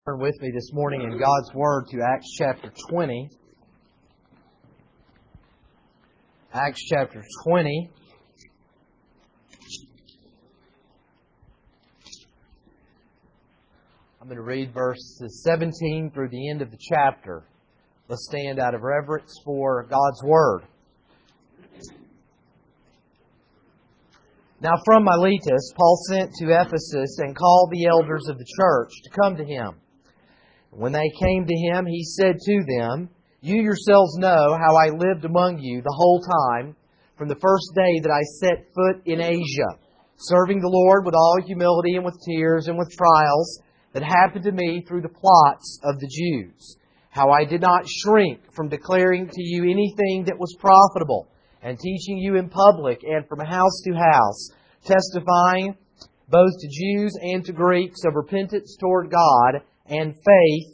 Turn with me this morning in God's Word to Acts chapter 20. Acts chapter 20. I'm going to read verses 17 through the end of the chapter. Let's stand out of reverence for God's Word. Now from Miletus, Paul sent to Ephesus and called the elders of the church to come to him. When they came to him, he said to them, "You yourselves know how I lived among you the whole time, from the first day that I set foot in Asia, serving the Lord with all humility and with tears and with trials that happened to me through the plots of the Jews. How I did not shrink from declaring to you anything that was profitable, and teaching you in public and from house to house, testifying both to Jews and to Greeks of repentance toward God and faith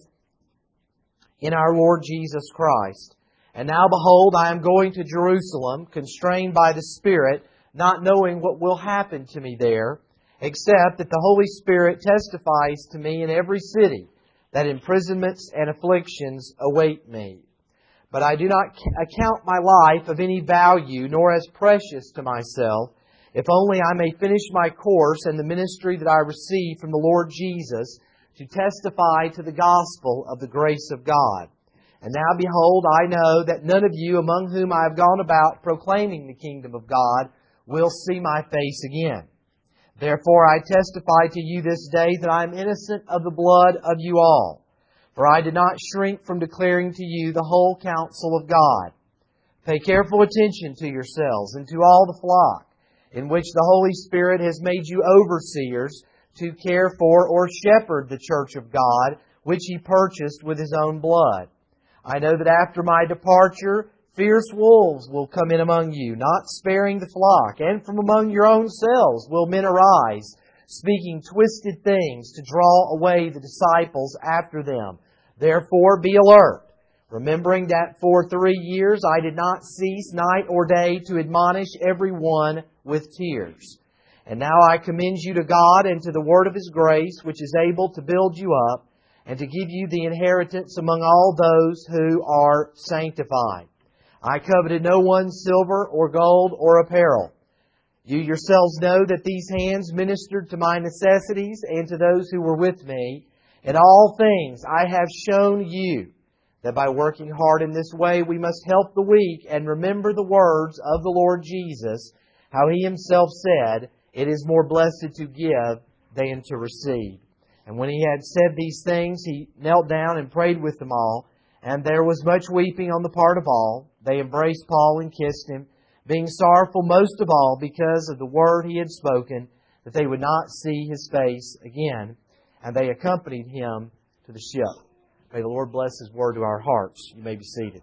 in our Lord Jesus Christ. And now behold, I am going to Jerusalem, constrained by the Spirit, not knowing what will happen to me there, except that the Holy Spirit testifies to me in every city that imprisonments and afflictions await me. But I do not account my life of any value, nor as precious to myself, if only I may finish my course and the ministry that I received from the Lord Jesus, to testify to the gospel of the grace of God. And now behold, I know that none of you among whom I have gone about proclaiming the kingdom of God will see my face again. Therefore I testify to you this day that I am innocent of the blood of you all. For I did not shrink from declaring to you the whole counsel of God. Pay careful attention to yourselves and to all the flock, in which the Holy Spirit has made you overseers, to care for or shepherd the church of God, which He purchased with His own blood. I know that after my departure, fierce wolves will come in among you, not sparing the flock, and from among your own selves will men arise, speaking twisted things to draw away the disciples after them. Therefore be alert, remembering that for 3 years I did not cease night or day to admonish every one with tears. And now I commend you to God and to the word of His grace, which is able to build you up and to give you the inheritance among all those who are sanctified. I coveted no one's silver or gold or apparel. You yourselves know that these hands ministered to my necessities and to those who were with me. In all things I have shown you that by working hard in this way we must help the weak and remember the words of the Lord Jesus, how He Himself said, "It is more blessed to give than to receive." And when He had said these things, He knelt down and prayed with them all. And there was much weeping on the part of all. They embraced Paul and kissed him, being sorrowful most of all because of the word he had spoken, that they would not see his face again. And they accompanied him to the ship. May the Lord bless His word to our hearts. You may be seated.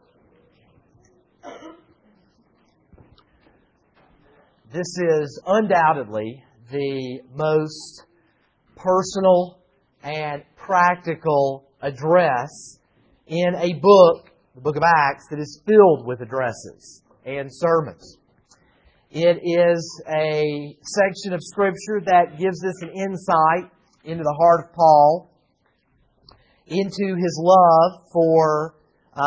This is undoubtedly the most personal and practical address in a book, the book of Acts, that is filled with addresses and sermons. It is a section of Scripture that gives us an insight into the heart of Paul, into his love for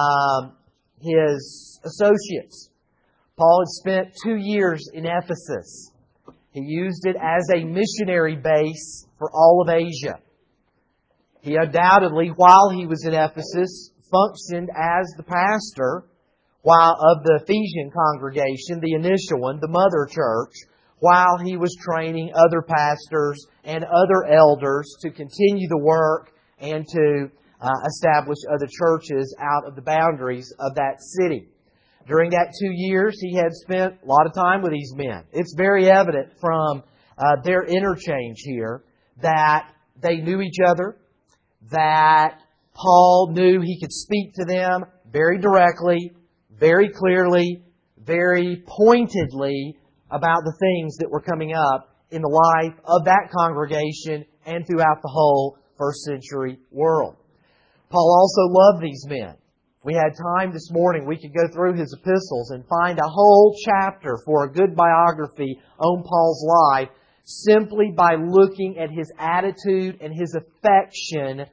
his associates. Paul had spent 2 years in Ephesus. He used it as a missionary base for all of Asia. He undoubtedly, while he was in Ephesus, functioned as the pastor of the Ephesian congregation, the initial one, the mother church, while he was training other pastors and other elders to continue the work and to establish other churches out of the boundaries of that city. During that 2 years, he had spent a lot of time with these men. It's very evident from their interchange here that they knew each other, that Paul knew he could speak to them very directly, very clearly, very pointedly about the things that were coming up in the life of that congregation and throughout the whole first century world. Paul also loved these men. If we had time this morning, we could go through his epistles and find a whole chapter for a good biography on Paul's life simply by looking at his attitude and his affection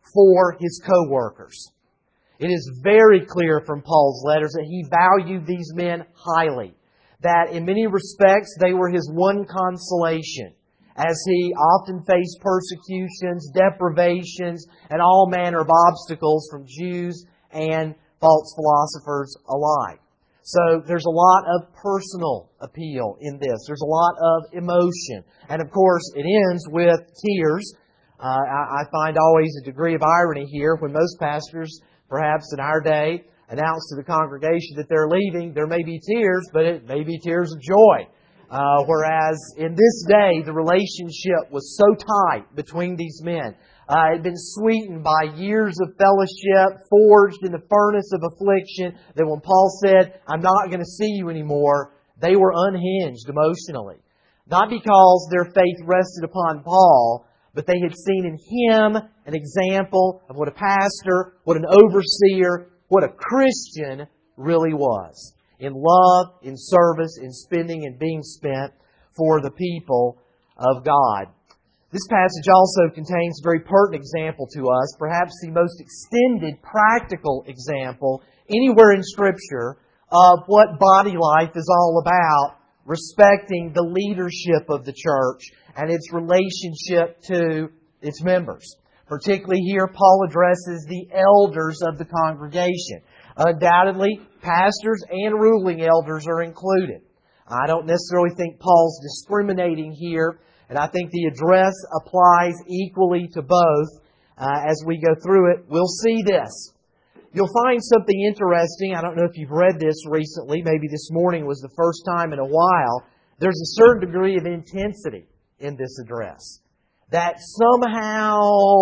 for his co-workers. It is very clear from Paul's letters that he valued these men highly, that in many respects they were his one consolation, as he often faced persecutions, deprivations, and all manner of obstacles from Jews and false philosophers alike. So there's a lot of personal appeal in this. There's a lot of emotion. And of course, it ends with tears. I find always a degree of irony here when most pastors, perhaps in our day, announce to the congregation that they're leaving. There may be tears, but it may be tears of joy. Whereas in this day, the relationship was so tight between these men. It had been sweetened by years of fellowship, forged in the furnace of affliction, that when Paul said, "I'm not going to see you anymore," they were unhinged emotionally. Not because their faith rested upon Paul, but they had seen in him an example of what a pastor, what an overseer, what a Christian really was. In love, in service, in spending and being spent for the people of God. This passage also contains a very pertinent example to us, perhaps the most extended practical example anywhere in Scripture of what body life is all about, respecting the leadership of the church and its relationship to its members. Particularly here, Paul addresses the elders of the congregation. Undoubtedly, pastors and ruling elders are included. I don't necessarily think Paul's discriminating here, and I think the address applies equally to both. As we go through it, we'll see this. You'll find something interesting. I don't know if you've read this recently. Maybe this morning was the first time in a while. There's a certain degree of intensity in this address. That somehow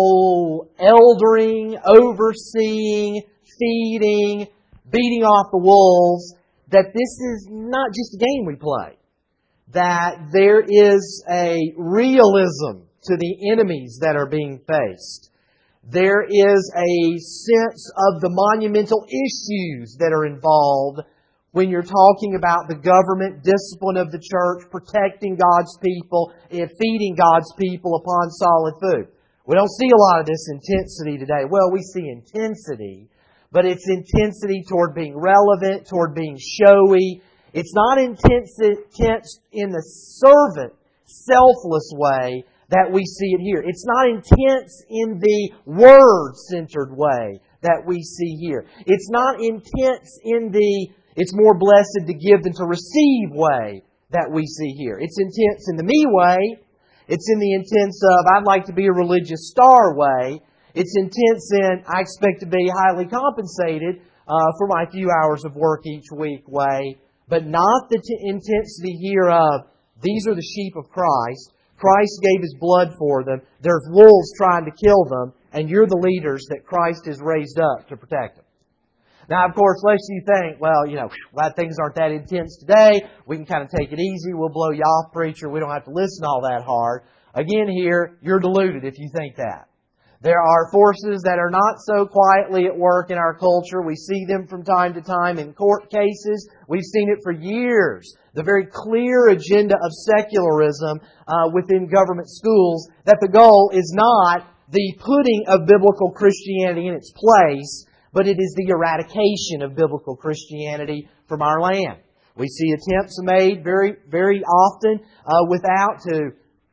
eldering, overseeing, feeding, beating off the wolves, that this is not just a game we play. That there is a realism to the enemies that are being faced. There is a sense of the monumental issues that are involved when you're talking about the government, discipline of the church, protecting God's people, and feeding God's people upon solid food. We don't see a lot of this intensity today. Well, we see intensity, but it's intensity toward being relevant, toward being showy. It's not intense in the servant, selfless way that we see it here. It's not intense in the word-centered way that we see here. It's not intense in the "it's more blessed to give than to receive" way that we see here. It's intense in the me way. It's in the intense of "I'd like to be a religious star" way. It's intense in "I expect to be highly compensated for my few hours of work each week" way. But not the intensity here of "these are the sheep of Christ. Christ gave His blood for them. There's wolves trying to kill them. And you're the leaders that Christ has raised up to protect them." Now, of course, lest you think, well, glad things aren't that intense today. We can kind of take it easy. We'll blow you off, preacher. We don't have to listen all that hard. Again, here, you're deluded if you think that. There are forces that are not so quietly at work in our culture. We see them from time to time in court cases. We've seen it for years. The very clear agenda of secularism within government schools, that the goal is not the putting of biblical Christianity in its place, but it is the eradication of biblical Christianity from our land. We see attempts made very, very often without to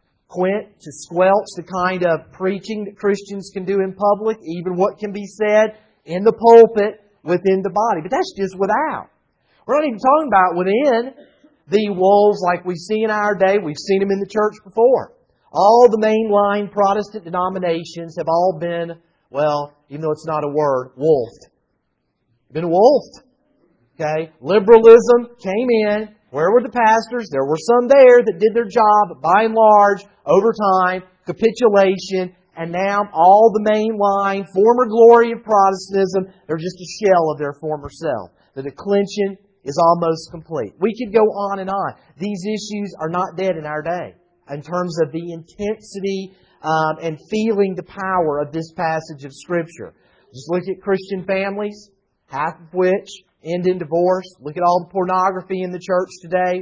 squelch the kind of preaching that Christians can do in public, even what can be said in the pulpit within the body. But that's just without. We're not even talking about within the wolves like we see in our day. We've seen them in the church before. All the mainline Protestant denominations have all been, well, even though it's not a word, wolfed. Been wolfed. Okay? Liberalism came in. Where were the pastors? There were some there that did their job, but by and large, over time, capitulation, and now all the mainline, former glory of Protestantism, they're just a shell of their former self. The declension is almost complete. We could go on and on. These issues are not dead in our day in terms of the intensity and feeling the power of this passage of Scripture. Just look at Christian families, half of which end in divorce. Look at all the pornography in the church today.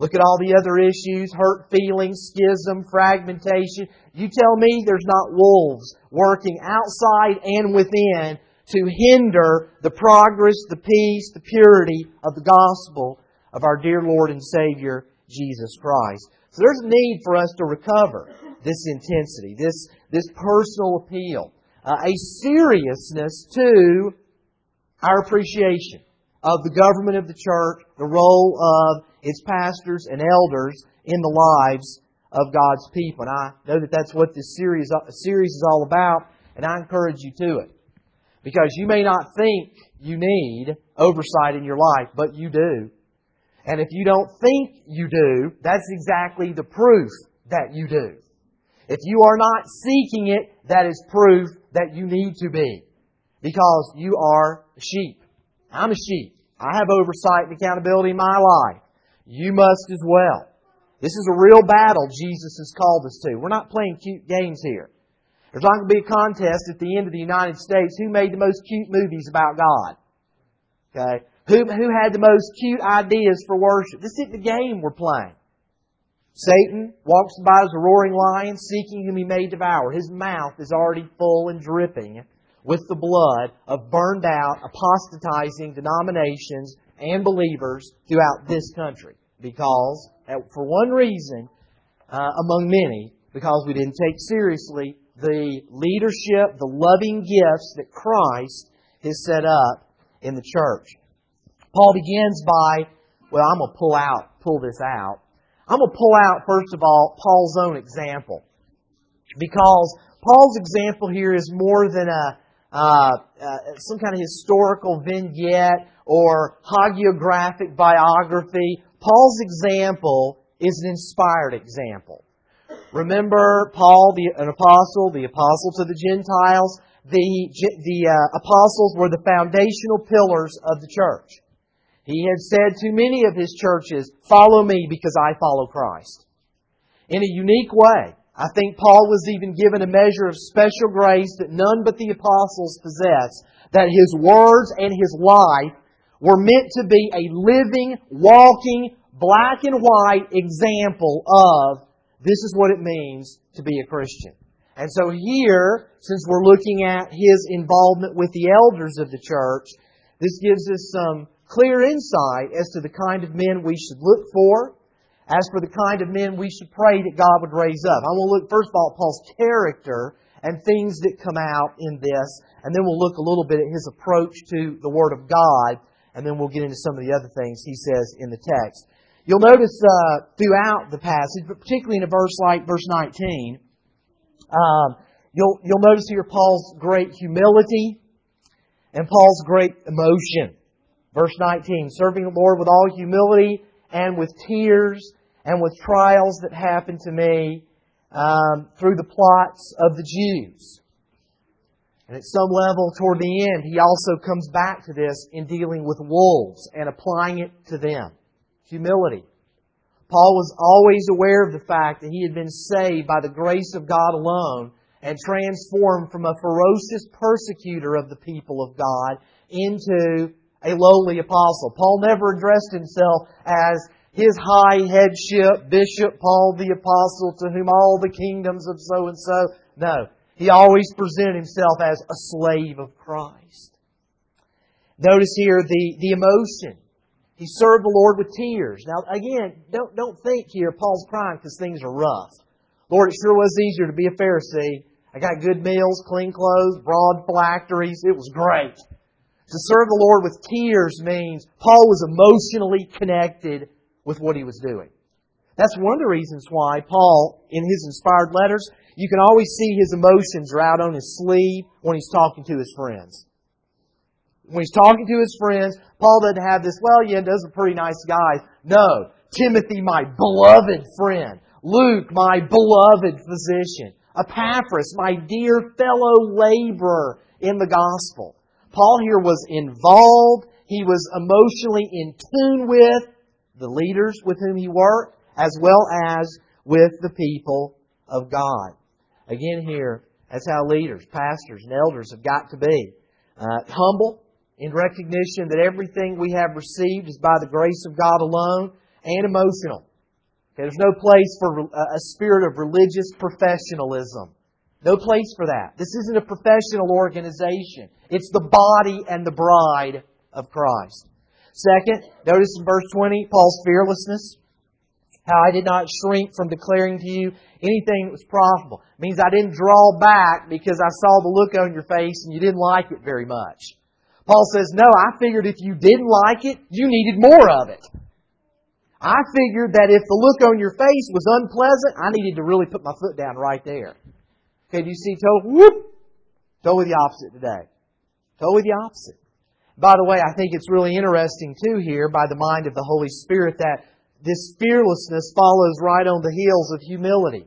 Look at all the other issues, hurt feelings, schism, fragmentation. You tell me there's not wolves working outside and within to hinder the progress, the peace, the purity of the gospel of our dear Lord and Savior, Jesus Christ. So there's a need for us to recover this intensity, this personal appeal, a seriousness to our appreciation of the government of the church, the role of its pastors and elders in the lives of God's people. And I know that that's what this series is all about, and I encourage you to it. Because you may not think you need oversight in your life, but you do. And if you don't think you do, that's exactly the proof that you do. If you are not seeking it, that is proof that you need to be. Because you are a sheep. I'm a sheep. I have oversight and accountability in my life. You must as well. This is a real battle Jesus has called us to. We're not playing cute games here. There's not going to be a contest at the end of the United States who made the most cute movies about God. Okay? Who had the most cute ideas for worship. This isn't the game we're playing. Satan walks by as a roaring lion, seeking whom he may devour. His mouth is already full and dripping with the blood of burned out, apostatizing denominations and believers throughout this country. Because, for one reason, among many, because we didn't take seriously the leadership, the loving gifts that Christ has set up in the church. Paul begins by, I'm going to pull this out. I'm going to pull out, first of all, Paul's own example. Because Paul's example here is more than some kind of historical vignette or hagiographic biography. Paul's example is an inspired example. Remember Paul, an apostle, the apostle to the Gentiles. The apostles were the foundational pillars of the church. He had said to many of his churches, "Follow me because I follow Christ." In a unique way, I think Paul was even given a measure of special grace that none but the apostles possess, that his words and his life were meant to be a living, walking, black and white example of this is what it means to be a Christian. And so here, since we're looking at his involvement with the elders of the church, this gives us some clear insight as to the kind of men we should look for, as for the kind of men we should pray that God would raise up. I want to look, first of all, at Paul's character and things that come out in this, and then we'll look a little bit at his approach to the Word of God, and then we'll get into some of the other things he says in the text. You'll notice throughout the passage, but particularly in a verse like verse 19, you'll notice here Paul's great humility and Paul's great emotion. Verse 19, serving the Lord with all humility and with tears and with trials that happened to me through the plots of the Jews. And at some level toward the end, he also comes back to this in dealing with wolves and applying it to them. Humility. Paul was always aware of the fact that he had been saved by the grace of God alone and transformed from a ferocious persecutor of the people of God into a lowly apostle. Paul never addressed himself as his high headship, Bishop Paul the Apostle, to whom all the kingdoms of so-and-so. No. He always presented himself as a slave of Christ. Notice here the emotion. He served the Lord with tears. Now, again, don't think here Paul's crying because things are rough. Lord, it sure was easier to be a Pharisee. I got good meals, clean clothes, broad phylacteries. It was great. To serve the Lord with tears means Paul was emotionally connected with what he was doing. That's one of the reasons why Paul, in his inspired letters, you can always see his emotions are out on his sleeve when he's talking to his friends. When he's talking to his friends, Paul doesn't have this, those are pretty nice guys. No. Timothy, my beloved friend. Luke, my beloved physician. Epaphras, my dear fellow laborer in the gospel. Paul here was involved. He was emotionally in tune with the leaders with whom he worked, as well as with the people of God. Again here, that's how leaders, pastors, and elders have got to be. Humble in recognition that everything we have received is by the grace of God alone, and emotional Okay, there's no place for a spirit of religious professionalism. No place for that. This isn't a professional organization. It's the body and the bride of Christ. Second, notice in verse 20, Paul's fearlessness. How I did not shrink from declaring to you anything that was profitable. It means I didn't draw back because I saw the look on your face and you didn't like it very much. Paul says, no, I figured if you didn't like it, you needed more of it. I figured that if the look on your face was unpleasant, I needed to really put my foot down right there. Okay, do you see totally the opposite today. Totally the opposite. By the way, I think it's really interesting too here by the mind of the Holy Spirit that this fearlessness follows right on the heels of humility.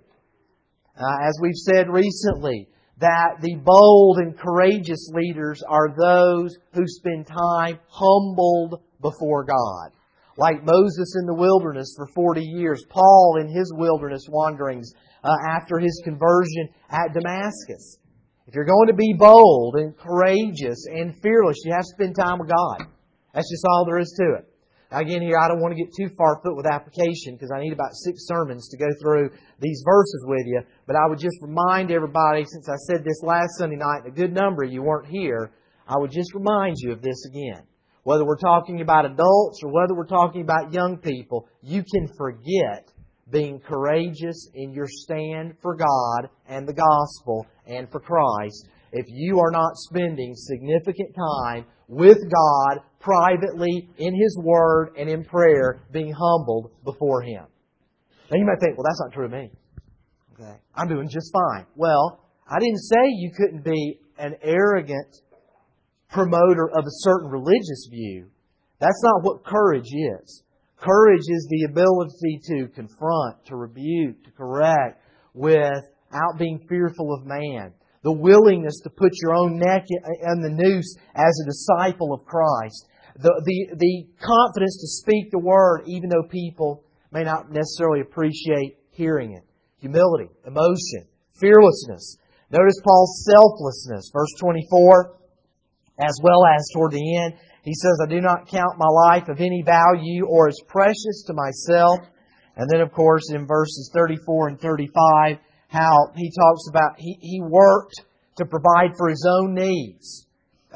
As we've said recently, that the bold and courageous leaders are those who spend time humbled before God. Like Moses in the wilderness for 40 years, Paul in his wilderness wanderings after his conversion at Damascus. If you're going to be bold and courageous and fearless, you have to spend time with God. That's just all there is to it. Again, here, I don't want to get too far afoot with application because I need about 6 sermons to go through these verses with you. But I would just remind everybody, since I said this last Sunday night, and a good number of you weren't here, I would just remind you of this again. Whether we're talking about adults or whether we're talking about young people, you can forget being courageous in your stand for God and the gospel and for Christ if you are not spending significant time with God privately in His Word and in prayer, being humbled before Him. Now you might think, well, that's not true of me. Okay, I'm doing just fine. Well, I didn't say you couldn't be an arrogant promoter of a certain religious view. That's not what courage is. Courage is the ability to confront, to rebuke, to correct without being fearful of man. The willingness to put your own neck in the noose as a disciple of Christ. The confidence to speak the Word even though people may not necessarily appreciate hearing it. Humility, emotion, fearlessness. Notice Paul's selflessness. Verse 24, as well as toward the end, he says, I do not count my life of any value or as precious to myself. And then, of course, in verses 34 and 35, how he talks about he worked to provide for his own needs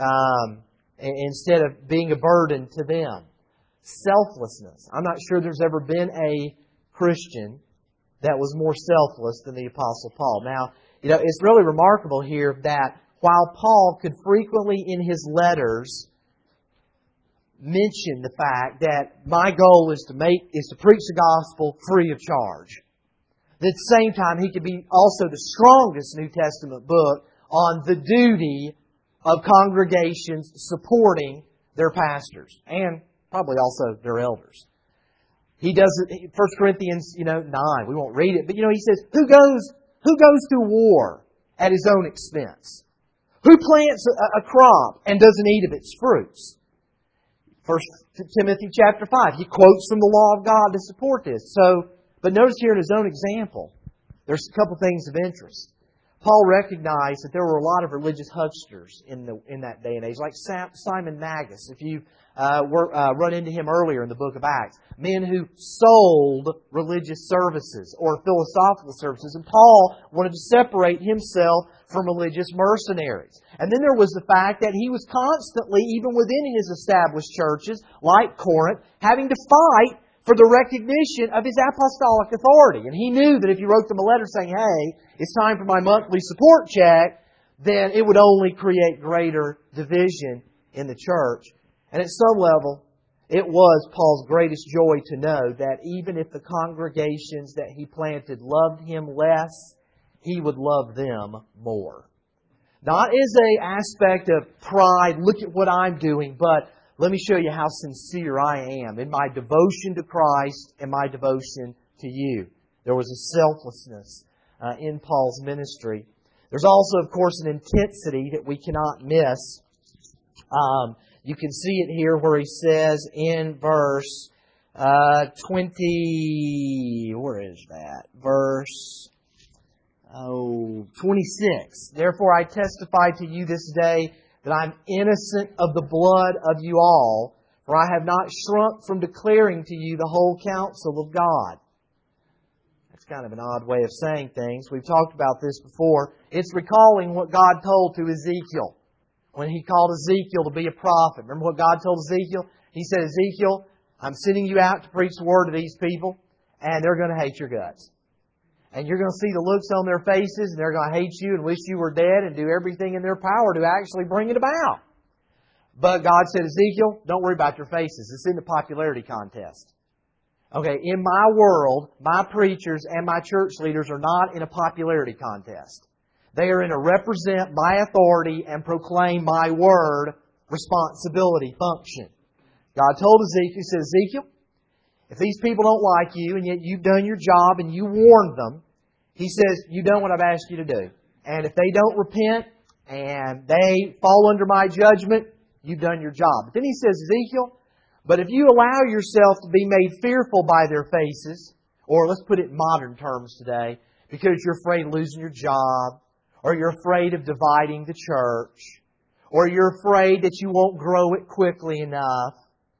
instead of being a burden to them. Selflessness. I'm not sure there's ever been a Christian that was more selfless than the Apostle Paul. Now, it's really remarkable here that while Paul could frequently in his letters mention the fact that my goal is to preach the gospel free of charge. At the same time, he could be also the strongest New Testament book on the duty of congregations supporting their pastors and probably also their elders. He does it, 1 Corinthians 9, we won't read it, but he says, who goes to war at his own expense? Who plants a crop and doesn't eat of its fruits? 1 Timothy chapter 5, he quotes from the law of God to support this. But notice here in his own example, there's a couple things of interest. Paul recognized that there were a lot of religious hucksters in that day and age, like Simon Magus, if you run into him earlier in the book of Acts. Men who sold religious services or philosophical services. And Paul wanted to separate himself from religious mercenaries. And then there was the fact that he was constantly, even within his established churches, like Corinth, having to fight for the recognition of his apostolic authority. And he knew that if he wrote them a letter saying, hey, it's time for my monthly support check, then it would only create greater division in the church. And at some level, it was Paul's greatest joy to know that even if the congregations that he planted loved him less, he would love them more. Not as an aspect of pride, look at what I'm doing, but let me show you how sincere I am in my devotion to Christ and my devotion to you. There was a selflessness in Paul's ministry. There's also, of course, an intensity that we cannot miss. You can see it here where he says in verse 20... Where is that? Verse 26. Therefore I testify to you this day that I'm innocent of the blood of you all, for I have not shrunk from declaring to you the whole counsel of God. kind of an odd way of saying things. We've talked about this before. It's recalling what God told to Ezekiel when He called Ezekiel to be a prophet. Remember what God told Ezekiel? He said, Ezekiel, I'm sending you out to preach the Word to these people, and they're going to hate your guts. And you're going to see the looks on their faces, and they're going to hate you and wish you were dead and do everything in their power to actually bring it about. But God said, Ezekiel, don't worry about your faces. It's in the popularity contest. Okay, in my world, my preachers and my church leaders are not in a popularity contest. They are in a represent my authority and proclaim my word responsibility function. God told Ezekiel, He said, Ezekiel, if these people don't like you and yet you've done your job and you warned them, He says, you've done what I've asked you to do. And if they don't repent and they fall under my judgment, you've done your job. But then He says, Ezekiel, but if you allow yourself to be made fearful by their faces, or let's put it in modern terms today, because you're afraid of losing your job, or you're afraid of dividing the church, or you're afraid that you won't grow it quickly enough,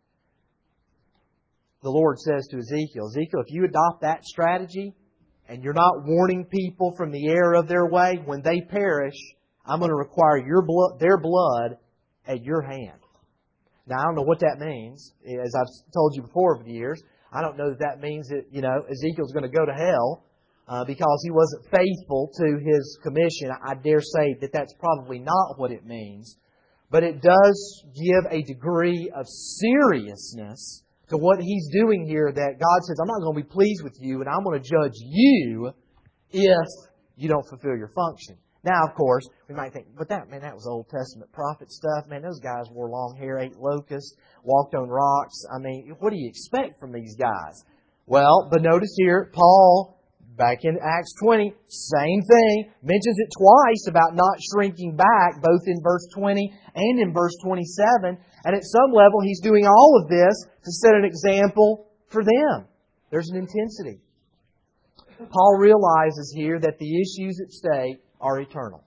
the Lord says to Ezekiel, Ezekiel, if you adopt that strategy, and you're not warning people from the error of their way, when they perish, I'm going to require their blood at your hand. Now, I don't know what that means. As I've told you before over the years, I don't know that means that, Ezekiel's going to go to hell because he wasn't faithful to his commission. I dare say that that's probably not what it means. But it does give a degree of seriousness to what He's doing here, that God says, I'm not going to be pleased with you and I'm going to judge you if you don't fulfill your function. Now, of course, we might think, but that was Old Testament prophet stuff. Man, those guys wore long hair, ate locusts, walked on rocks. I mean, what do you expect from these guys? Well, but notice here, Paul, back in Acts 20, same thing, mentions it twice about not shrinking back, both in verse 20 and in verse 27. And at some level, he's doing all of this to set an example for them. There's an intensity. Paul realizes here that the issues at stake are eternal.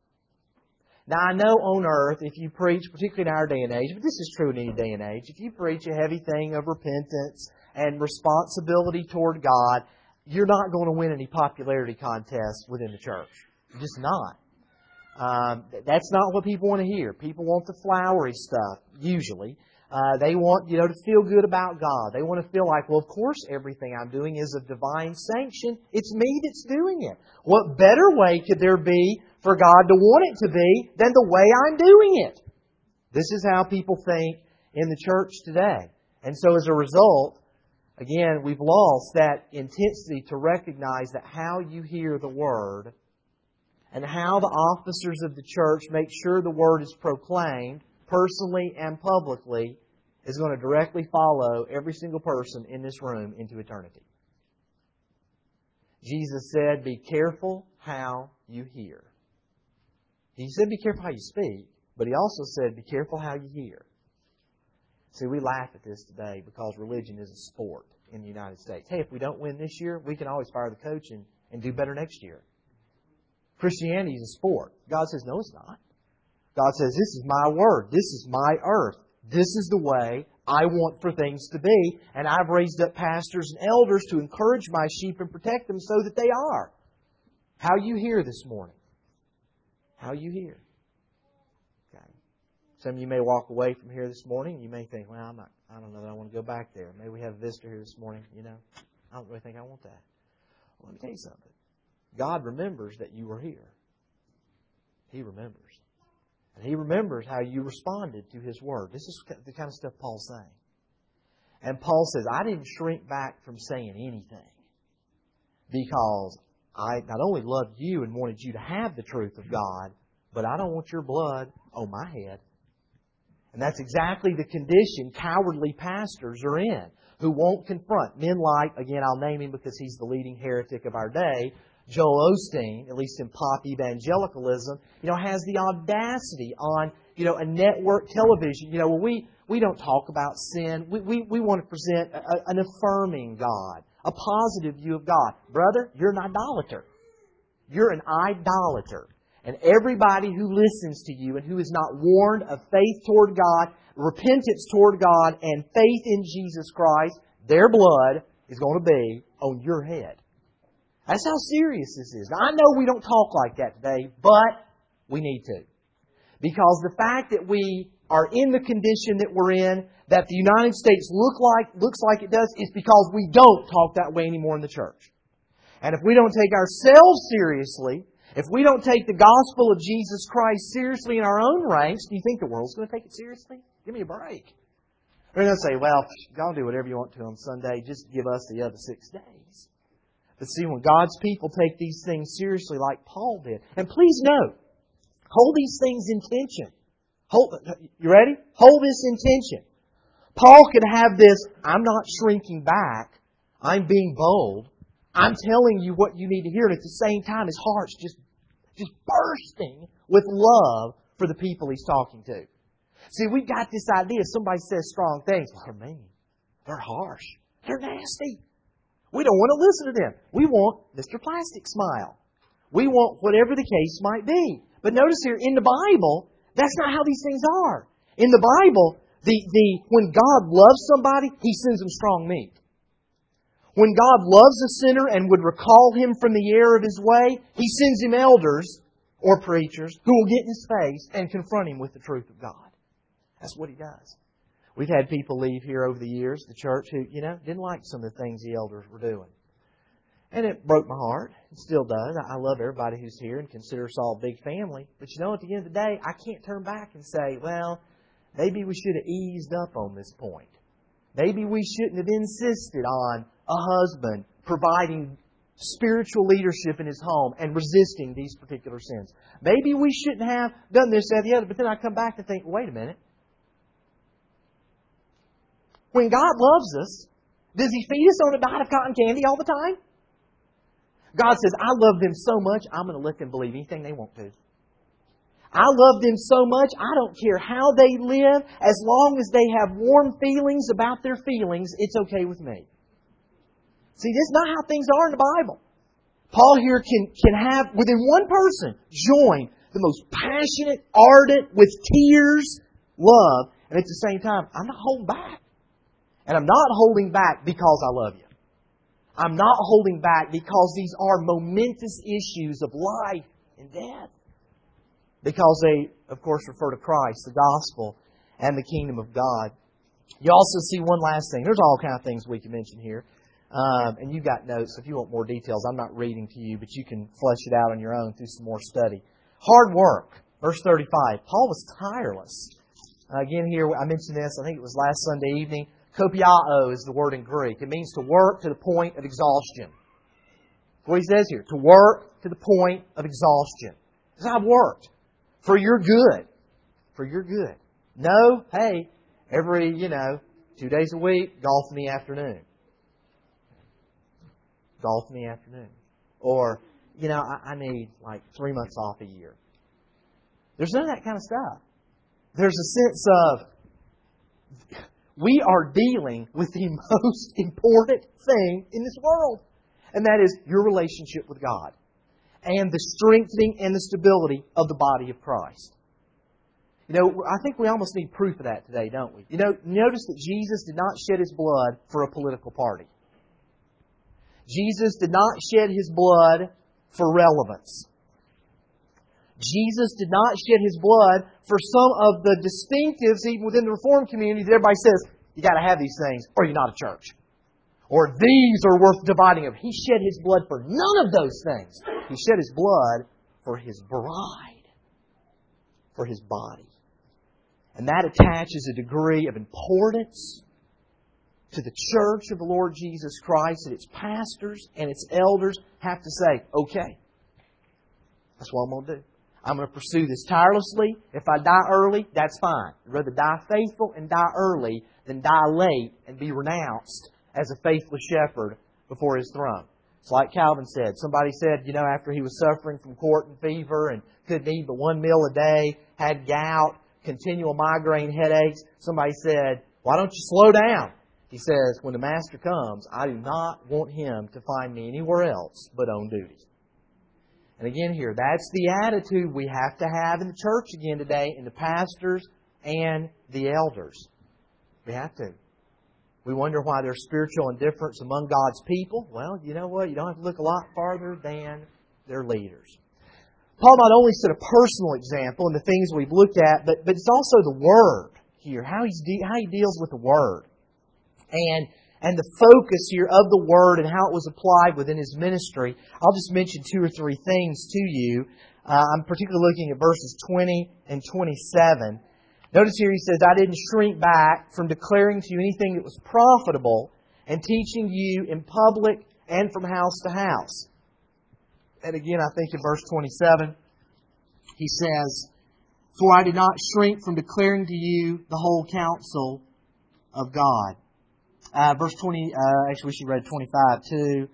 Now, I know on earth, if you preach, particularly in our day and age, but this is true in any day and age, if you preach a heavy thing of repentance and responsibility toward God, you're not going to win any popularity contest within the church. You're just not. That's not what people want to hear. People want the flowery stuff, usually. They want, to feel good about God. They want to feel like, well, of course everything I'm doing is of divine sanction. It's me that's doing it. What better way could there be for God to want it to be than the way I'm doing it? This is how people think in the church today. And so as a result, again, we've lost that intensity to recognize that how you hear the Word and how the officers of the church make sure the Word is proclaimed personally and publicly is going to directly follow every single person in this room into eternity. Jesus said, be careful how you hear. He said, be careful how you speak, but He also said, be careful how you hear. See, we laugh at this today because religion is a sport in the United States. Hey, if we don't win this year, we can always fire the coach and do better next year. Christianity is a sport. God says, no, it's not. God says, this is my word. This is my earth. This is the way I want for things to be. And I've raised up pastors and elders to encourage my sheep and protect them so that they are. How you hear this morning. How you hear. Okay. Some of you may walk away from here this morning and you may think, well, I don't know that I want to go back there. Maybe we have a visitor here this morning. I don't really think I want that. Well, let me tell you something. God remembers that you were here. He remembers. And He remembers how you responded to His Word. This is the kind of stuff Paul's saying. And Paul says, I didn't shrink back from saying anything because I not only loved you and wanted you to have the truth of God, but I don't want your blood on my head. And that's exactly the condition cowardly pastors are in, who won't confront men like, again, I'll name him because he's the leading heretic of our day, Joel Osteen, at least in pop evangelicalism, has the audacity on, a network television. We don't talk about sin. We want to present an affirming God, a positive view of God. Brother, you're an idolater. You're an idolater. And everybody who listens to you and who is not warned of faith toward God, repentance toward God, and faith in Jesus Christ, their blood is going to be on your head. That's how serious this is. Now, I know we don't talk like that today, but we need to. Because the fact that we are in the condition that we're in, that the United States looks like it does, is because we don't talk that way anymore in the church. And if we don't take ourselves seriously, if we don't take the gospel of Jesus Christ seriously in our own ranks, do you think the world's going to take it seriously? Give me a break. They're going to say, well, y'all do whatever you want to on Sunday, just give us the other 6 days. But see, when God's people take these things seriously like Paul did, and please note, hold these things in tension. You ready? Hold this in tension. Paul could have this, I'm not shrinking back, I'm being bold, I'm telling you what you need to hear, and at the same time his heart's just bursting with love for the people he's talking to. See, we've got this idea, somebody says strong things, well, they're mean, they're harsh, they're nasty. We don't want to listen to them. We want Mr. Plastic Smile. We want whatever the case might be. But notice here, in the Bible, that's not how these things are. In the Bible, when God loves somebody, He sends them strong meat. When God loves a sinner and would recall him from the error of his way, He sends him elders or preachers who will get in his face and confront him with the truth of God. That's what He does. We've had people leave here over the years, the church, who, didn't like some of the things the elders were doing. And it broke my heart. It still does. I love everybody who's here and consider us all a big family. But at the end of the day, I can't turn back and say, well, maybe we should have eased up on this point. Maybe we shouldn't have insisted on a husband providing spiritual leadership in his home and resisting these particular sins. Maybe we shouldn't have done this, that, the other. But then I come back and think, wait a minute. When God loves us, does He feed us on a diet of cotton candy all the time? God says, I love them so much, I'm going to let them believe anything they want to. I love them so much, I don't care how they live, as long as they have warm feelings about their feelings, it's okay with me. See, this is not how things are in the Bible. Paul here can have, within one person, join the most passionate, ardent, with tears, love, and at the same time, I'm not holding back. And I'm not holding back because I love you. I'm not holding back because these are momentous issues of life and death. Because they, of course, refer to Christ, the gospel, and the kingdom of God. You also see one last thing. There's all kinds of things we can mention here. And you've got notes. If you want more details, I'm not reading to you, but you can flesh it out on your own through some more study. Hard work. Verse 35. Paul was tireless. Again here, I mentioned this, I think it was last Sunday evening. Kopiao is the word in Greek. It means to work to the point of exhaustion. That's what he says here. To work to the point of exhaustion. He says, I've worked. For your good. For your good. No, hey, every, 2 days a week, golf in the afternoon. Golf in the afternoon. Or, I need 3 months off a year. There's none of that kind of stuff. There's a sense of we are dealing with the most important thing in this world. And that is your relationship with God. And the strengthening and the stability of the body of Christ. I think we almost need proof of that today, don't we? Notice that Jesus did not shed His blood for a political party. Jesus did not shed His blood for relevance. Jesus did not shed His blood for some of the distinctives even within the Reformed community that everybody says, you got to have these things or you're not a church. Or these are worth dividing of. He shed His blood for none of those things. He shed His blood for His bride. For His body. And that attaches a degree of importance to the church of the Lord Jesus Christ that its pastors and its elders have to say, okay, that's what I'm going to do. I'm going to pursue this tirelessly. If I die early, that's fine. I'd rather die faithful and die early than die late and be renounced as a faithless shepherd before His throne. It's like Calvin said. Somebody said, after he was suffering from quartan fever and couldn't eat but one meal a day, had gout, continual migraine headaches, somebody said, why don't you slow down? He says, when the Master comes, I do not want Him to find me anywhere else but on duty. And again here, that's the attitude we have to have in the church again today, in the pastors and the elders. We have to. We wonder why there's spiritual indifference among God's people. Well, you know what? You don't have to look a lot farther than their leaders. Paul not only set a personal example in the things we've looked at, but it's also the Word here, how he deals with the Word. And the focus here of the Word and how it was applied within his ministry. I'll just mention 2 or 3 things to you. I'm particularly looking at verses 20 and 27. Notice here he says, I didn't shrink back from declaring to you anything that was profitable and teaching you in public and from house to house. And again, I think in verse 27, he says, for I did not shrink from declaring to you the whole counsel of God. Verse 20, actually we should read 25 too.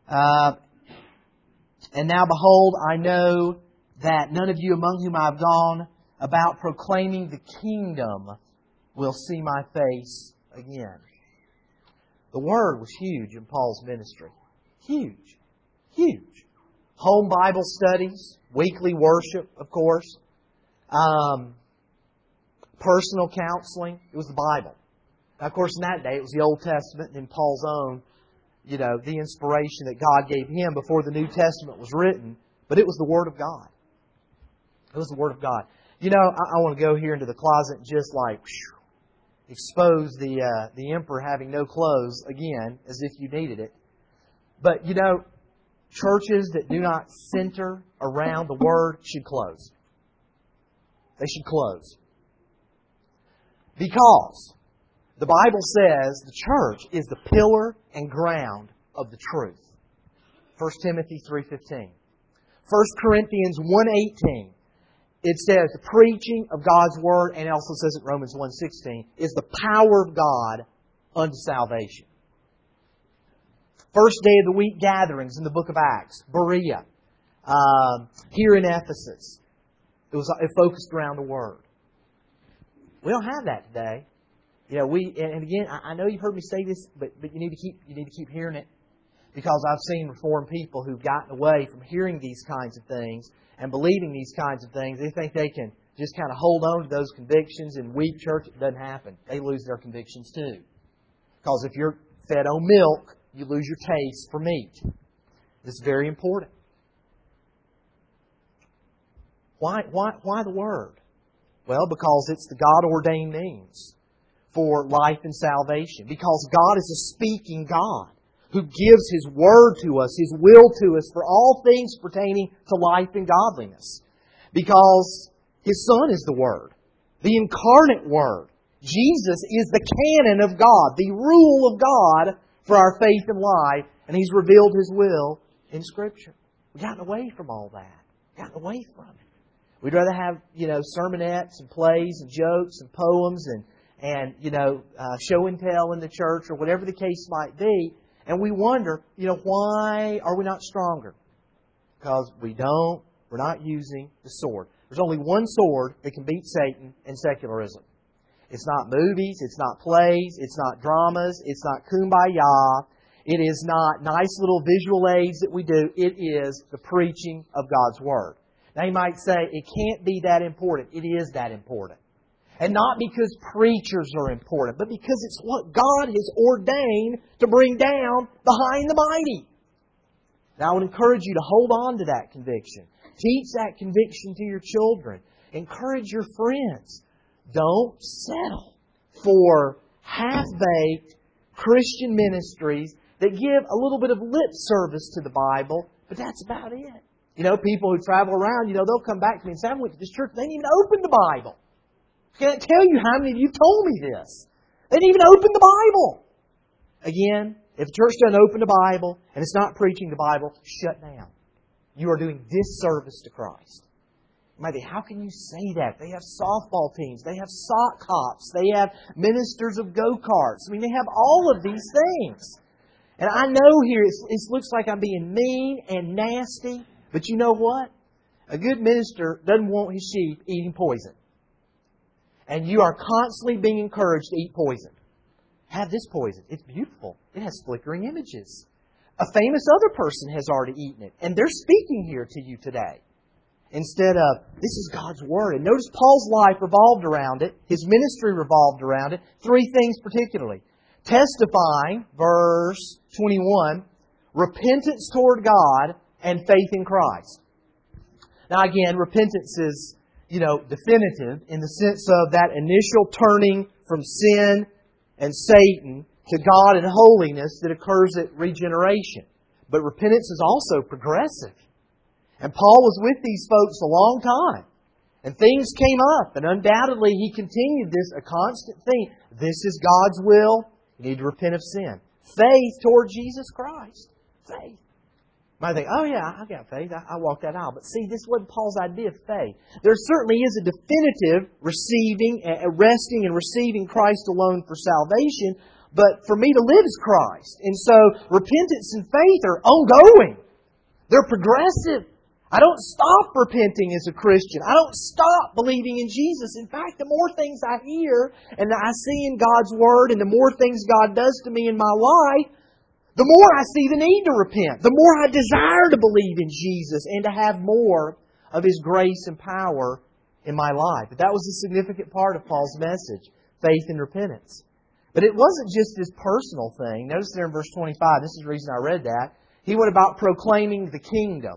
And now behold, I know that none of you among whom I have gone about proclaiming the kingdom will see my face again. The Word was huge in Paul's ministry. Huge. Huge. Home Bible studies, weekly worship, of course. Personal counseling. It was the Bible. Now, of course, in that day, it was the Old Testament and then Paul's own, the inspiration that God gave him before the New Testament was written. But it was the Word of God. It was the Word of God. I want to go here into the closet and just expose the emperor having no clothes again, as if you needed it. But, churches that do not center around the Word should close. They should close. Because the Bible says the church is the pillar and ground of the truth. 1 Timothy 3:15. 1 Corinthians 1:18. It says the preaching of God's Word, and it also says in Romans 1:16, is the power of God unto salvation. First day of the week gatherings in the book of Acts, Berea, here in Ephesus. It focused around the Word. We don't have that today. And again, I know you've heard me say this, but you need to keep hearing it, because I've seen Reformed people who've gotten away from hearing these kinds of things and believing these kinds of things. They think they can just kind of hold on to those convictions. In weak church, it doesn't happen. They lose their convictions too. Because if you're fed on milk, you lose your taste for meat. This is very important. Why the Word? Well, because it's the God-ordained means for life and salvation. Because God is a speaking God who gives His Word to us, His will to us for all things pertaining to life and godliness. Because His Son is the Word, the incarnate Word. Jesus is the canon of God, the rule of God for our faith and life, and He's revealed His will in Scripture. We've gotten away from all that. We've gotten away from it. We'd rather have, sermonettes and plays and jokes and poems and show and tell in the church, or whatever the case might be. And we wonder, why are we not stronger? Because we're not using the sword. There's only one sword that can beat Satan and secularism. It's not movies, it's not plays, it's not dramas, it's not kumbaya, it is not nice little visual aids that we do. It is the preaching of God's Word. Now you might say, it can't be that important. It is that important. And not because preachers are important, but because it's what God has ordained to bring down behind the mighty. Now I would encourage you to hold on to that conviction. Teach that conviction to your children. Encourage your friends. Don't settle for half-baked Christian ministries that give a little bit of lip service to the Bible, but that's about it. People who travel around, they'll come back to me and say, I went to this church, they didn't even open the Bible. I can't tell you how many of you told me this. They didn't even open the Bible. Again, if the church doesn't open the Bible and it's not preaching the Bible, shut down. You are doing disservice to Christ. Maybe, how can you say that? They have softball teams. They have sock hops. They have ministers of go-karts. They have all of these things. And I know here it looks like I'm being mean and nasty, but you know what? A good minister doesn't want his sheep eating poison. And you are constantly being encouraged to eat poison. Have this poison. It's beautiful. It has flickering images. A famous other person has already eaten it. And they're speaking here to you today. Instead of, this is God's Word. And notice Paul's life revolved around it. His ministry revolved around it. 3 things particularly. testifying, verse 21, repentance toward God and faith in Christ. Now again, repentance is, definitive in the sense of that initial turning from sin and Satan to God and holiness that occurs at regeneration. But repentance is also progressive. And Paul was with these folks a long time. And things came up, and undoubtedly he continued this, a constant theme. This is God's will. You need to repent of sin. Faith toward Jesus Christ. Faith. You might think, oh yeah, I've got faith. I walked that aisle. But see, this wasn't Paul's idea of faith. There certainly is a definitive resting and receiving Christ alone for salvation. But for me to live is Christ. And so repentance and faith are ongoing. They're progressive. I don't stop repenting as a Christian. I don't stop believing in Jesus. In fact, the more things I hear and I see in God's Word and the more things God does to me in my life, the more I see the need to repent. The more I desire to believe in Jesus and to have more of His grace and power in my life. But that was a significant part of Paul's message, faith and repentance. But it wasn't just this personal thing. Notice there in verse 25, this is the reason I read that. He went about proclaiming the kingdom.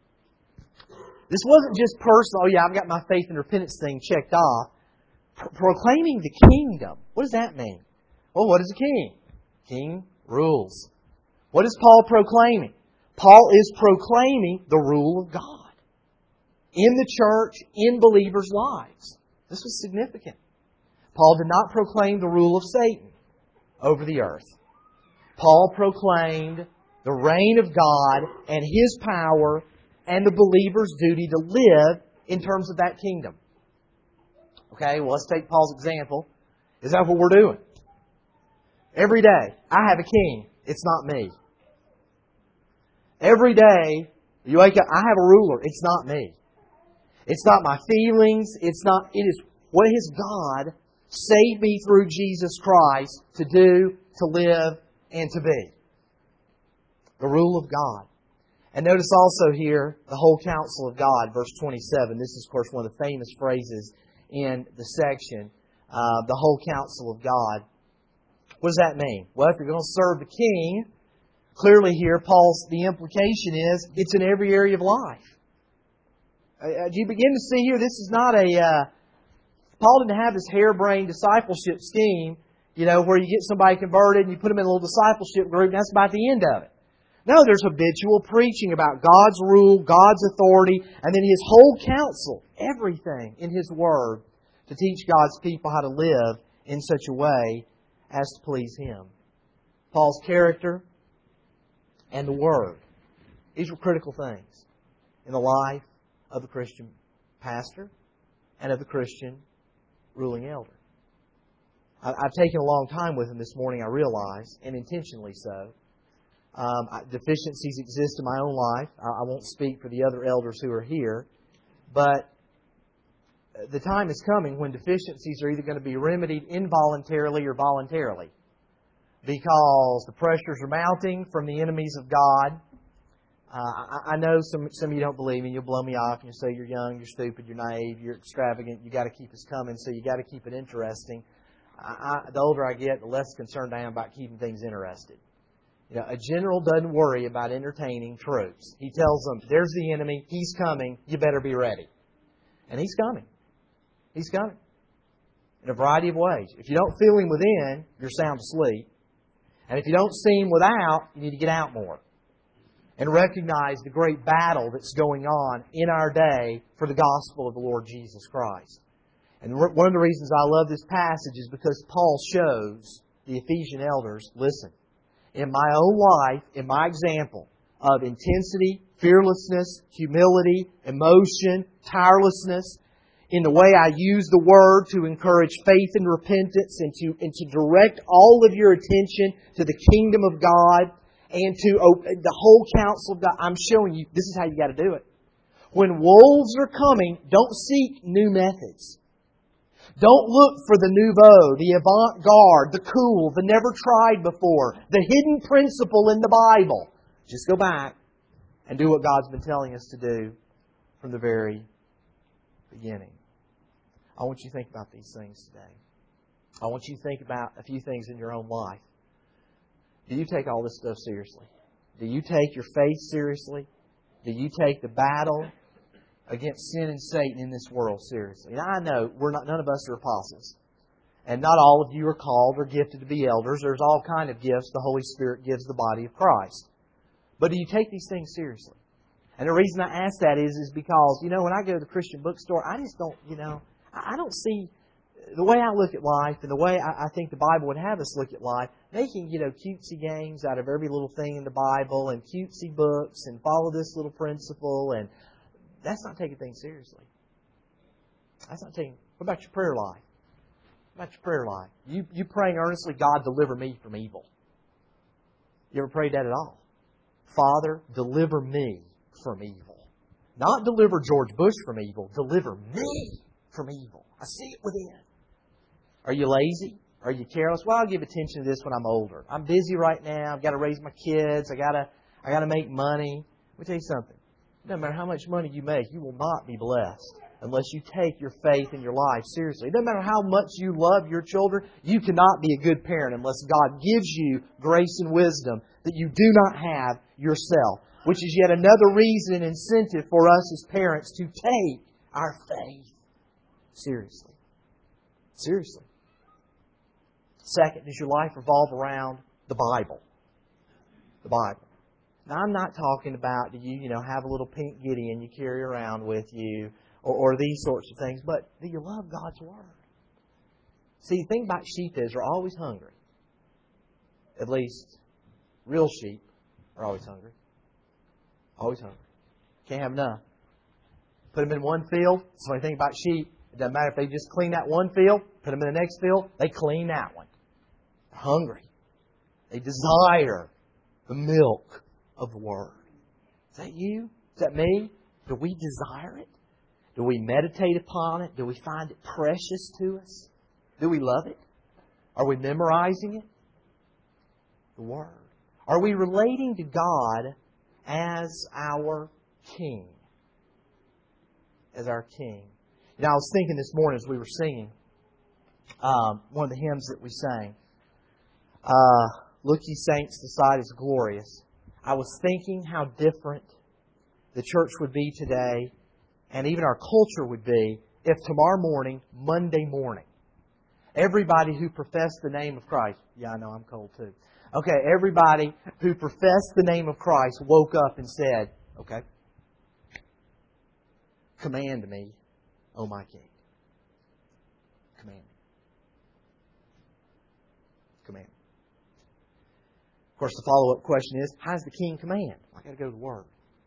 This wasn't just personal, oh yeah, I've got my faith and repentance thing checked off. Proclaiming the kingdom. What does that mean? Well, what is a king? King rules. What is Paul proclaiming? Paul is proclaiming the rule of God in the church, in believers' lives. This was significant. Paul did not proclaim the rule of Satan over the earth. Paul proclaimed the reign of God and His power and the believer's duty to live in terms of that kingdom. Okay, well, let's take Paul's example. Is that what we're doing? Every day, I have a king. It's not me. Every day, you wake up, I have a ruler. It's not me. It's not my feelings. It is what has God saved me through Jesus Christ to do, to live, and to be. The rule of God. And notice also here, the whole counsel of God, verse 27. This is, of course, one of the famous phrases in the section. The whole counsel of God. What does that mean? Well, if you're going to serve the king, clearly here, the implication is, it's in every area of life. Do you begin to see here, this is not Paul didn't have this harebrained discipleship scheme, where you get somebody converted and you put them in a little discipleship group and that's about the end of it. No, there's habitual preaching about God's rule, God's authority, and then His whole counsel, everything in His Word to teach God's people how to live in such a way as to please Him. Paul's character and the Word. These were critical things in the life of the Christian pastor and of the Christian ruling elder. I've taken a long time with him this morning, I realize, and intentionally so. Deficiencies exist in my own life. I won't speak for the other elders who are here. But the time is coming when deficiencies are either going to be remedied involuntarily or voluntarily. Because the pressures are mounting from the enemies of God. I know some of you don't believe me. You'll blow me off and you'll say you're young, you're stupid, you're naive, you're extravagant. You've got to keep us coming, so you've got to keep it interesting. The older I get, the less concerned I am about keeping things interested. A general doesn't worry about entertaining troops. He tells them, there's the enemy, he's coming, you better be ready. And he's coming. He's coming. In a variety of ways. If you don't feel him within, you're sound asleep. And if you don't see him without, you need to get out more. And recognize the great battle that's going on in our day for the gospel of the Lord Jesus Christ. And one of the reasons I love this passage is because Paul shows the Ephesian elders, listen, in my own life, in my example of intensity, fearlessness, humility, emotion, tirelessness, in the way I use the Word to encourage faith and repentance and to direct all of your attention to the kingdom of God and to the whole counsel of God, I'm showing you this is how you got to do it. When wolves are coming, don't seek new methods. Don't look for the nouveau, the avant-garde, the cool, the never tried before, the hidden principle in the Bible. Just go back and do what God's been telling us to do from the very beginning. I want you to think about these things today. I want you to think about a few things in your own life. Do you take all this stuff seriously? Do you take your faith seriously? Do you take the battle against sin and Satan in this world seriously? Now, I know none of us are apostles. And not all of you are called or gifted to be elders. There's all kind of gifts the Holy Spirit gives the body of Christ. But do you take these things seriously? And the reason I ask that is because, when I go to the Christian bookstore, I just don't, I don't see the way I look at life and the way I think the Bible would have us look at life, making, cutesy games out of every little thing in the Bible and cutesy books and follow this little principle, and that's not taking things seriously. That's not taking. What about your prayer life? What about your prayer life? You praying earnestly, God, deliver me from evil. You ever prayed that at all? Father, deliver me from evil. Not deliver George Bush from evil. Deliver me from evil. I see it within. Are you lazy? Are you careless? Well, I'll give attention to this when I'm older. I'm busy right now. I've got to raise my kids. I got to make money. Let me tell you something. No matter how much money you make, you will not be blessed unless you take your faith and your life seriously. It doesn't matter how much you love your children, you cannot be a good parent unless God gives you grace and wisdom that you do not have yourself, which is yet another reason and incentive for us as parents to take our faith seriously. Seriously. Second, does your life revolve around the Bible? The Bible. Now, I'm not talking about do you have a little pink Gideon you carry around with you or these sorts of things, but do you love God's Word? See, the thing about sheep is they're always hungry. At least real sheep are always hungry. Always hungry. Can't have enough. Put them in one field. That's the only thing about sheep. It doesn't matter if they just clean that one field, put them in the next field, they clean that one. They're hungry. They desire the milk of the Word. Is that you? Is that me? Do we desire it? Do we meditate upon it? Do we find it precious to us? Do we love it? Are we memorizing it? The Word. Are we relating to God as our King? As our King. I was thinking this morning as we were singing one of the hymns that we sang, Look ye saints, the sight is glorious. I was thinking how different the church would be today, and even our culture would be, if tomorrow morning, Monday morning, everybody who professed the name of Christ, yeah, I know, I'm cold too. Okay, everybody who professed the name of Christ woke up and said, okay, command me, O my King. Command me. Command me. Of course, the follow-up question is, how does the King command? I got to go to the Word.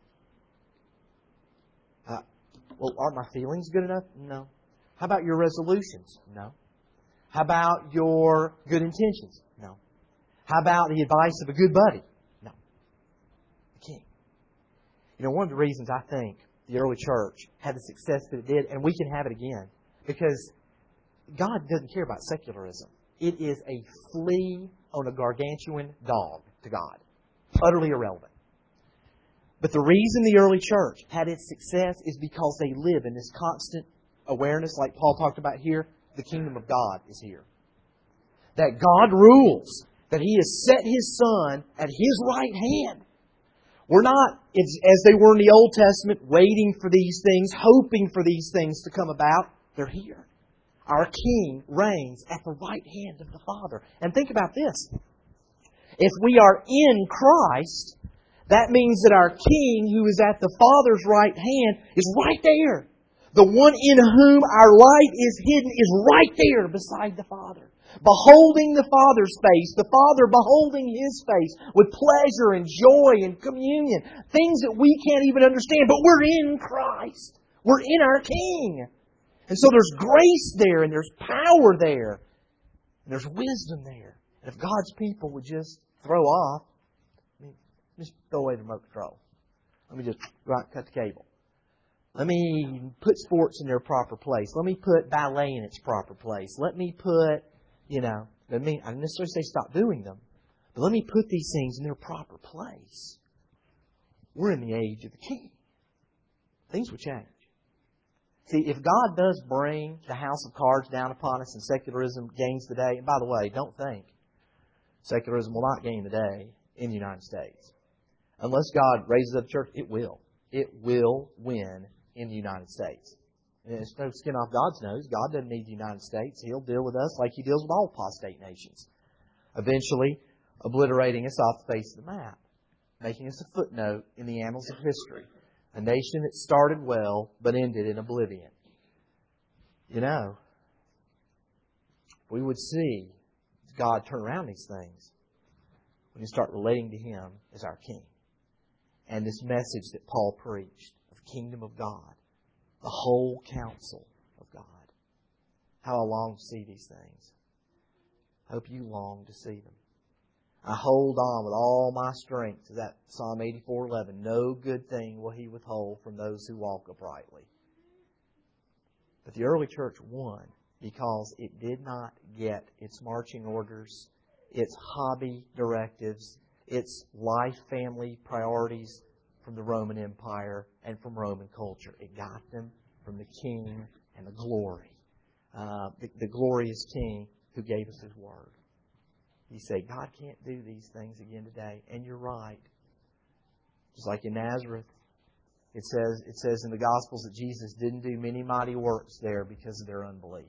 Well, aren't my feelings good enough? No. How about your resolutions? No. How about your good intentions? No. How about the advice of a good buddy? No. The King. One of the reasons I think the early church had the success that it did, and we can have it again, because God doesn't care about secularism. It is a flea on a gargantuan dog to God. Utterly irrelevant. But the reason the early church had its success is because they live in this constant awareness, like Paul talked about here, the kingdom of God is here. That God rules. That He has set His Son at His right hand. We're not, as they were in the Old Testament, waiting for these things, hoping for these things to come about. They're here. Our King reigns at the right hand of the Father. And think about this. If we are in Christ, that means that our King, who is at the Father's right hand, is right there. The one in whom our life is hidden is right there beside the Father. Beholding the Father's face, the Father beholding His face with pleasure and joy and communion. Things that we can't even understand, but we're in Christ. We're in our King. And so there's grace there, and there's power there, and there's wisdom there. And if God's people would just throw off, just throw away the remote control. Let me just go out and cut the cable. Let me put sports in their proper place. Let me put ballet in its proper place. Let me put, I don't necessarily say stop doing them, but let me put these things in their proper place. We're in the age of the King. Things will change. See, if God does bring the house of cards down upon us and secularism gains the day, and by the way, don't think Secularism will not gain the day in the United States. Unless God raises up a church, it will. It will win in the United States. And it's no skin off God's nose. God doesn't need the United States. He'll deal with us like He deals with all apostate nations. Eventually, obliterating us off the face of the map. Making us a footnote in the annals of history. A nation that started well, but ended in oblivion. You know, we would see God turn around these things when you start relating to Him as our King. And this message that Paul preached of the kingdom of God, the whole counsel of God. How I long to see these things. I hope you long to see them. I hold on with all my strength to that Psalm 84:11. No good thing will He withhold from those who walk uprightly. But the early church won because it did not get its marching orders, its hobby directives, its life family priorities from the Roman Empire and from Roman culture. It got them from the King and the glory. The glorious King who gave us His Word. You say, God can't do these things again today. And you're right. Just like in Nazareth, it says in the Gospels that Jesus didn't do many mighty works there because of their unbelief.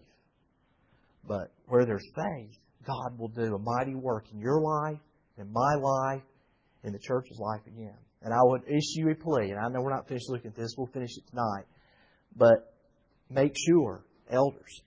But where there's faith, God will do a mighty work in your life, in my life, in the church's life again. And I would issue a plea, and I know we're not finished looking at this, we'll finish it tonight. But make sure, elders,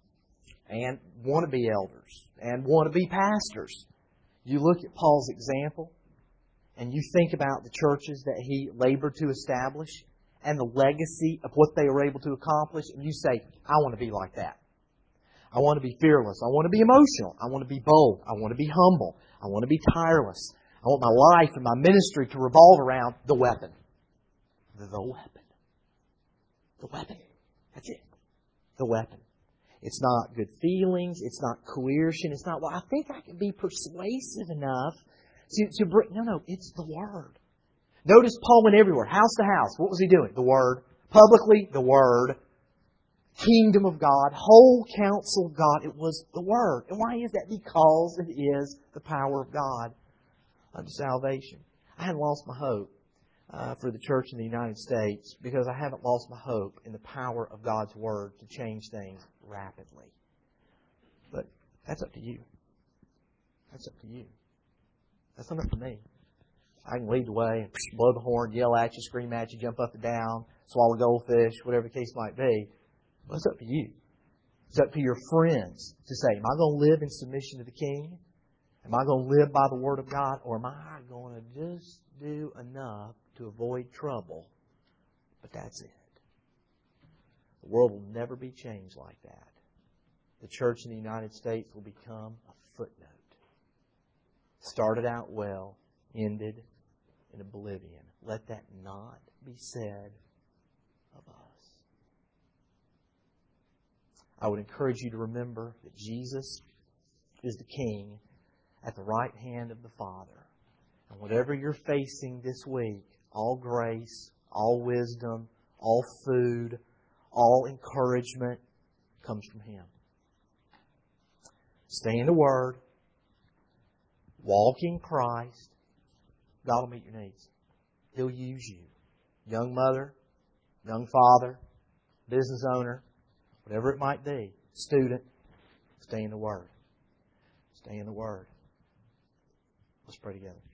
and want-to-be elders, and want-to-be pastors, you look at Paul's example, and you think about the churches that he labored to establish, and the legacy of what they were able to accomplish, and you say, I want to be like that. I want to be fearless. I want to be emotional. I want to be bold. I want to be humble. I want to be tireless. I want my life and my ministry to revolve around the weapon. The weapon. The weapon. That's it. The weapon. It's not good feelings. It's not coercion. It's not, well, I think I can be persuasive enough to bring... No, it's the Word. Notice Paul went everywhere, house to house. What was he doing? The Word. Publicly, the Word. Kingdom of God, whole counsel of God. It was the Word. And why is that? Because it is the power of God unto salvation. I haven't lost my hope for the church in the United States because I haven't lost my hope in the power of God's Word to change things rapidly. But that's up to you. That's up to you. That's not up to me. I can lead the way, blow the horn, yell at you, scream at you, jump up and down, swallow goldfish, whatever the case might be. But it's up to you. It's up to your friends to say, am I going to live in submission to the King? Am I going to live by the Word of God? Or am I going to just do enough to avoid trouble? But that's it. The world will never be changed like that. The church in the United States will become a footnote. Started out well, ended in oblivion. Let that not be said of us. I would encourage you to remember that Jesus is the King at the right hand of the Father. And whatever you're facing this week, all grace, all wisdom, all food, all encouragement comes from Him. Stay in the Word. Walk in Christ. God will meet your needs. He'll use you. Young mother, young father, business owner, whatever it might be, student, stay in the Word. Stay in the Word. Let's pray together.